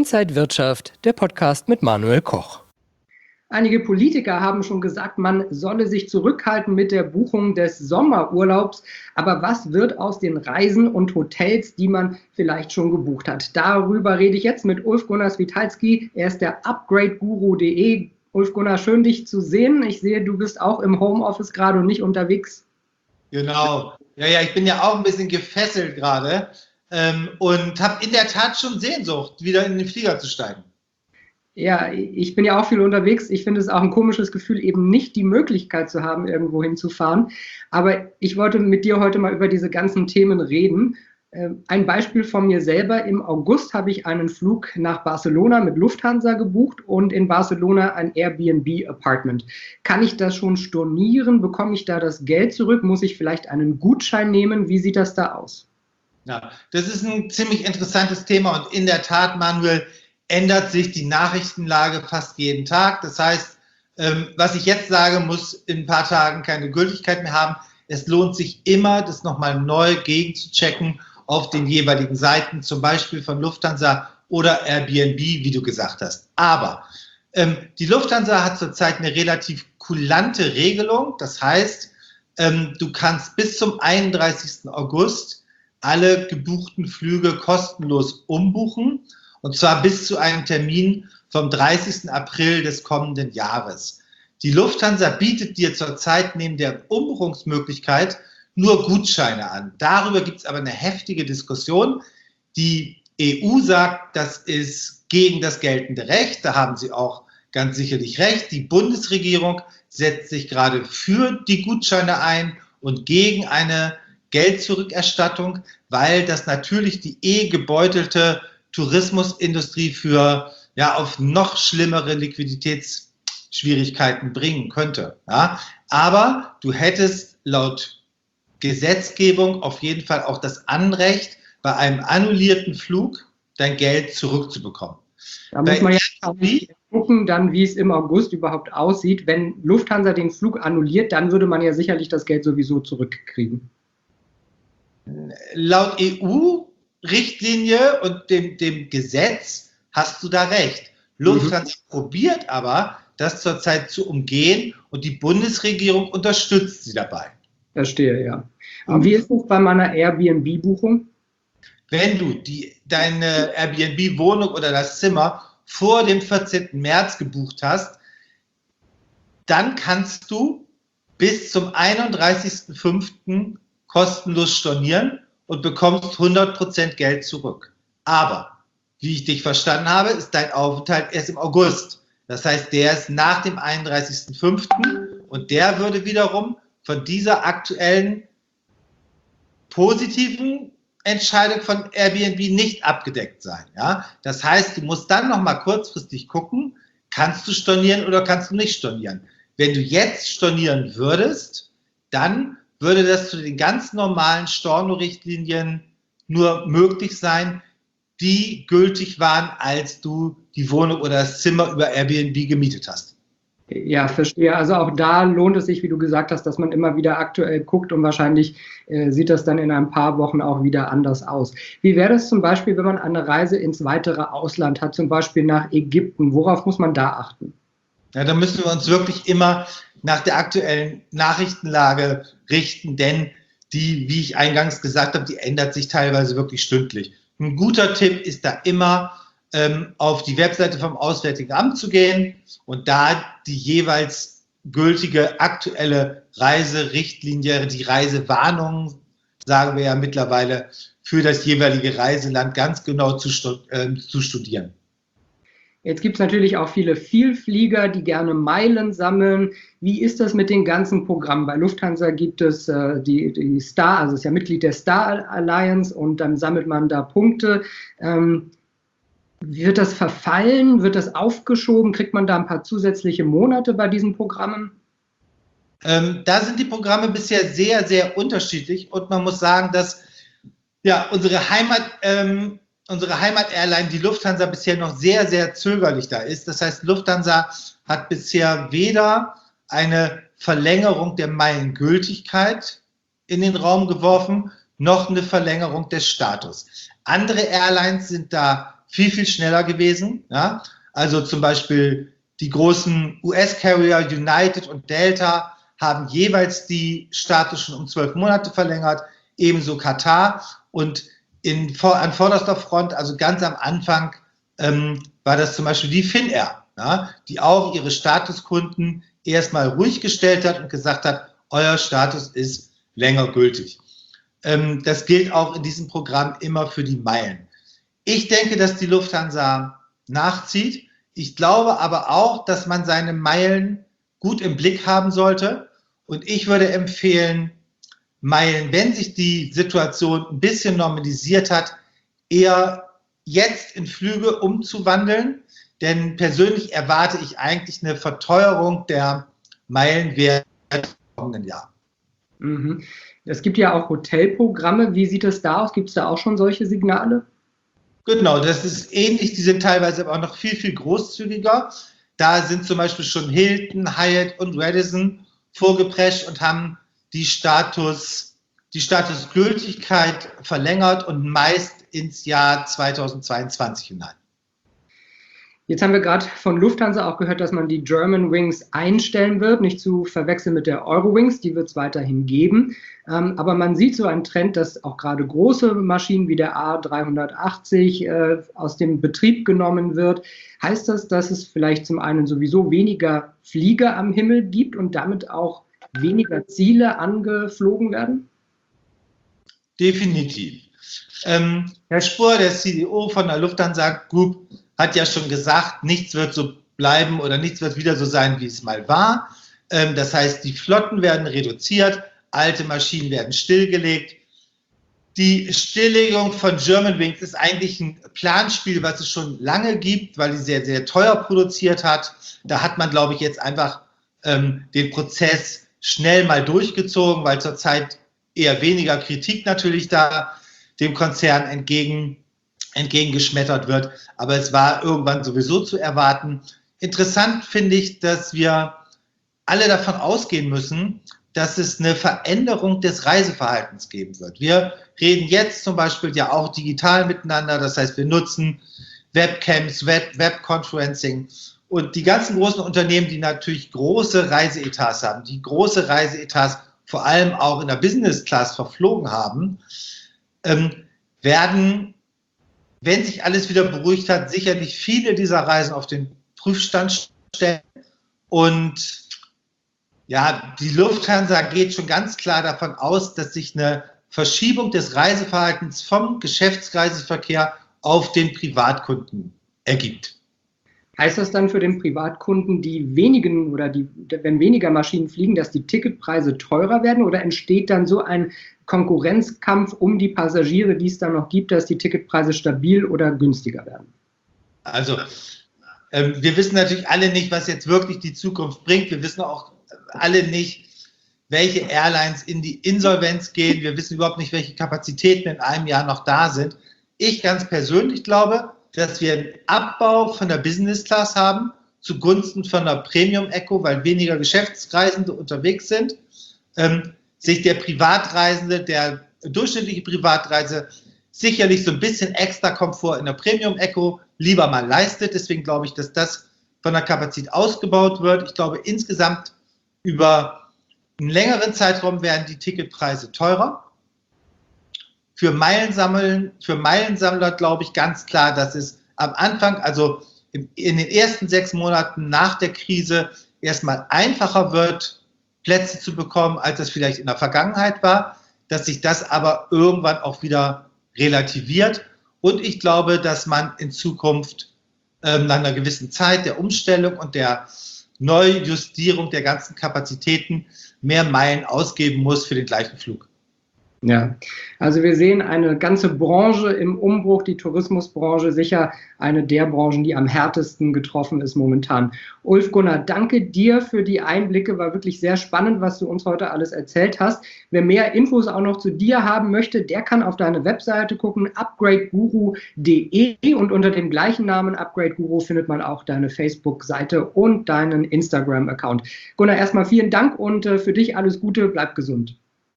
Inside Wirtschaft, der Podcast mit Manuel Koch. Einige Politiker haben schon gesagt, man solle sich zurückhalten mit der Buchung des Sommerurlaubs. Aber was wird aus den Reisen und Hotels, die man vielleicht schon gebucht hat? Darüber rede ich jetzt mit Ulf-Gunnar Switalski. Er ist der upgradeguru.de. Ulf-Gunnar, schön dich zu sehen. Ich sehe, du bist auch im Homeoffice gerade und nicht unterwegs. Genau. Ja, ich bin ja auch ein bisschen gefesselt gerade und habe in der Tat schon Sehnsucht, wieder in den Flieger zu steigen. Ja, ich bin ja auch viel unterwegs. Ich finde es auch ein komisches Gefühl, eben nicht die Möglichkeit zu haben, irgendwo hinzufahren. Aber ich wollte mit dir heute mal über diese ganzen Themen reden. Ein Beispiel von mir selber. Im August habe ich einen Flug nach Barcelona mit Lufthansa gebucht und in Barcelona ein Airbnb-Apartment. Kann ich das schon stornieren? Bekomme ich da das Geld zurück? Muss ich vielleicht einen Gutschein nehmen? Wie sieht das da aus? Ja, das ist ein ziemlich interessantes Thema und in der Tat, Manuel, ändert sich die Nachrichtenlage fast jeden Tag. Das heißt, was ich jetzt sage, muss in ein paar Tagen keine Gültigkeit mehr haben. Es lohnt sich immer, das nochmal neu gegenzuchecken auf den jeweiligen Seiten, zum Beispiel von Lufthansa oder Airbnb, wie du gesagt hast. Aber die Lufthansa hat zurzeit eine relativ kulante Regelung. Das heißt, du kannst bis zum 31. August alle gebuchten Flüge kostenlos umbuchen. Und zwar bis zu einem Termin vom 30. April des kommenden Jahres. Die Lufthansa bietet dir zurzeit neben der Umbuchungsmöglichkeit nur Gutscheine an. Darüber gibt es aber eine heftige Diskussion. Die EU sagt, das ist gegen das geltende Recht. Da haben sie auch ganz sicherlich recht. Die Bundesregierung setzt sich gerade für die Gutscheine ein und gegen eine Geldzurückerstattung, weil das natürlich die gebeutelte Tourismusindustrie für auf noch schlimmere Liquiditätsschwierigkeiten bringen könnte. Ja? Aber du hättest laut Gesetzgebung auf jeden Fall auch das Anrecht, bei einem annullierten Flug dein Geld zurückzubekommen. Da muss man ja gucken, dann, wie es im August überhaupt aussieht. Wenn Lufthansa den Flug annulliert, dann würde man ja sicherlich das Geld sowieso zurückkriegen. Laut EU-Richtlinie und dem Gesetz hast du da recht. Lufthansa probiert aber, das zurzeit zu umgehen und die Bundesregierung unterstützt sie dabei. Verstehe, ja. Und wie ist es bei meiner Airbnb-Buchung? Wenn du deine Airbnb-Wohnung oder das Zimmer vor dem 14. März gebucht hast, dann kannst du bis zum 31.05. kostenlos stornieren und bekommst 100% Geld zurück. Aber, wie ich dich verstanden habe, ist dein Aufenthalt erst im August. Das heißt, der ist nach dem 31.05. und der würde wiederum von dieser aktuellen positiven Entscheidung von Airbnb nicht abgedeckt sein. Ja? Das heißt, du musst dann nochmal kurzfristig gucken, kannst du stornieren oder kannst du nicht stornieren. Wenn du jetzt stornieren würdest, dann würde das zu den ganz normalen Storno-Richtlinien nur möglich sein, die gültig waren, als du die Wohnung oder das Zimmer über Airbnb gemietet hast. Ja, verstehe. Also auch da lohnt es sich, wie du gesagt hast, dass man immer wieder aktuell guckt und wahrscheinlich sieht das dann in ein paar Wochen auch wieder anders aus. Wie wäre das zum Beispiel, wenn man eine Reise ins weitere Ausland hat, zum Beispiel nach Ägypten? Worauf muss man da achten? Ja, da müssen wir uns wirklich immer nach der aktuellen Nachrichtenlage richten, denn die, wie ich eingangs gesagt habe, die ändert sich teilweise wirklich stündlich. Ein guter Tipp ist da immer, auf die Webseite vom Auswärtigen Amt zu gehen und da die jeweils gültige aktuelle Reiserichtlinie, die Reisewarnung, sagen wir ja mittlerweile, für das jeweilige Reiseland ganz genau zu studieren. Jetzt gibt es natürlich auch viele Vielflieger, die gerne Meilen sammeln. Wie ist das mit den ganzen Programmen? Bei Lufthansa gibt es die Star, also ist ja Mitglied der Star Alliance und dann sammelt man da Punkte. Wird das verfallen? Wird das aufgeschoben? Kriegt man da ein paar zusätzliche Monate bei diesen Programmen? Da sind die Programme bisher sehr, sehr unterschiedlich und man muss sagen, dass unsere Heimat-Airline, die Lufthansa, bisher noch sehr, sehr zögerlich da ist. Das heißt, Lufthansa hat bisher weder eine Verlängerung der Meilengültigkeit in den Raum geworfen, noch eine Verlängerung des Status. Andere Airlines sind da viel, viel schneller gewesen. Ja? Also zum Beispiel die großen US-Carrier United und Delta haben jeweils die Status schon um 12 Monate verlängert, ebenso Katar. Und an vorderster Front, also ganz am Anfang, war das zum Beispiel die Finnair, ja, die auch ihre Statuskunden erstmal ruhig gestellt hat und gesagt hat, euer Status ist länger gültig. Das gilt auch in diesem Programm immer für die Meilen. Ich denke, dass die Lufthansa nachzieht. Ich glaube aber auch, dass man seine Meilen gut im Blick haben sollte. Und ich würde empfehlen, Meilen, wenn sich die Situation ein bisschen normalisiert hat, eher jetzt in Flüge umzuwandeln. Denn persönlich erwarte ich eigentlich eine Verteuerung der Meilenwerte im kommenden Jahr. Mhm. Es gibt ja auch Hotelprogramme. Wie sieht es da aus? Gibt es da auch schon solche Signale? Genau, das ist ähnlich. Die sind teilweise aber auch noch viel, viel großzügiger. Da sind zum Beispiel schon Hilton, Hyatt und Radisson vorgeprescht und haben die Statusgültigkeit verlängert und meist ins Jahr 2022 hinein. Jetzt haben wir gerade von Lufthansa auch gehört, dass man die Germanwings einstellen wird, nicht zu verwechseln mit der Eurowings, die wird es weiterhin geben. Aber man sieht so einen Trend, dass auch gerade große Maschinen wie der A380 aus dem Betrieb genommen wird. Heißt das, dass es vielleicht zum einen sowieso weniger Flieger am Himmel gibt und damit auch weniger Ziele angeflogen werden? Definitiv. Herr Spohr, der CEO von der Lufthansa Group, hat ja schon gesagt, nichts wird so bleiben oder nichts wird wieder so sein, wie es mal war. Das heißt, die Flotten werden reduziert, alte Maschinen werden stillgelegt. Die Stilllegung von Germanwings ist eigentlich ein Planspiel, was es schon lange gibt, weil die sehr, sehr teuer produziert hat. Da hat man, glaube ich, jetzt einfach den Prozess schnell mal durchgezogen, weil zurzeit eher weniger Kritik natürlich da dem Konzern entgegengeschmettert wird. Aber es war irgendwann sowieso zu erwarten. Interessant finde ich, dass wir alle davon ausgehen müssen, dass es eine Veränderung des Reiseverhaltens geben wird. Wir reden jetzt zum Beispiel ja auch digital miteinander. Das heißt, wir nutzen Webcams, Webconferencing. Und die ganzen großen Unternehmen, die natürlich große Reiseetats haben, die große Reiseetats vor allem auch in der Business Class verflogen haben, werden, wenn sich alles wieder beruhigt hat, sicherlich viele dieser Reisen auf den Prüfstand stellen. Und ja, die Lufthansa geht schon ganz klar davon aus, dass sich eine Verschiebung des Reiseverhaltens vom Geschäftsreiseverkehr auf den Privatkunden ergibt. Heißt das dann für den Privatkunden, die wenigen oder wenn weniger Maschinen fliegen, dass die Ticketpreise teurer werden, oder entsteht dann so ein Konkurrenzkampf um die Passagiere, die es dann noch gibt, dass die Ticketpreise stabil oder günstiger werden? Also wir wissen natürlich alle nicht, was jetzt wirklich die Zukunft bringt. Wir wissen auch alle nicht, welche Airlines in die Insolvenz gehen. Wir wissen überhaupt nicht, welche Kapazitäten in einem Jahr noch da sind. Ich ganz persönlich glaube, dass wir einen Abbau von der Business Class haben zugunsten von der Premium Eco, weil weniger Geschäftsreisende unterwegs sind. Sich der Privatreisende, der durchschnittliche Privatreise sicherlich so ein bisschen extra Komfort in der Premium Eco lieber mal leistet. Deswegen glaube ich, dass das von der Kapazität ausgebaut wird. Ich glaube, insgesamt über einen längeren Zeitraum werden die Ticketpreise teurer. Für Meilensammler glaube ich ganz klar, dass es am Anfang, also in den ersten 6 Monaten nach der Krise, erstmal einfacher wird, Plätze zu bekommen, als das vielleicht in der Vergangenheit war, dass sich das aber irgendwann auch wieder relativiert. Und ich glaube, dass man in Zukunft nach einer gewissen Zeit der Umstellung und der Neujustierung der ganzen Kapazitäten mehr Meilen ausgeben muss für den gleichen Flug. Ja, also wir sehen eine ganze Branche im Umbruch, die Tourismusbranche, sicher eine der Branchen, die am härtesten getroffen ist momentan. Ulf Gunnar, danke dir für die Einblicke, war wirklich sehr spannend, was du uns heute alles erzählt hast. Wer mehr Infos auch noch zu dir haben möchte, der kann auf deine Webseite gucken, upgradeguru.de, und unter dem gleichen Namen Upgrade Guru findet man auch deine Facebook-Seite und deinen Instagram-Account. Gunnar, erstmal vielen Dank und für dich alles Gute, bleib gesund.